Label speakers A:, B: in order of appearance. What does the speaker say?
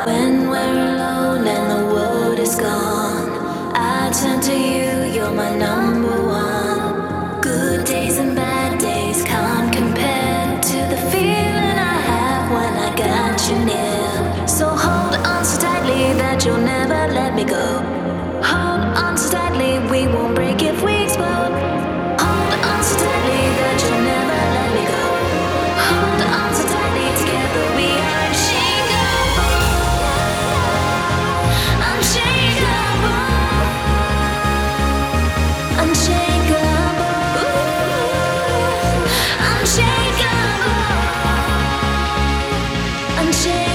A: When we're alone and the world is gone, I turn to you, you're my number one. Good days and bad days can't compare to the feeling I have when I got you near. So hold on so tightly that you'll never let me go. Hold on so tightly, we won't break if we explode. Hold on so tightly that you'll never let me go. Hold on so tightly, together we are unshakable. Unshakable. Unshakable. Ooh. Unshakable. Unshakable.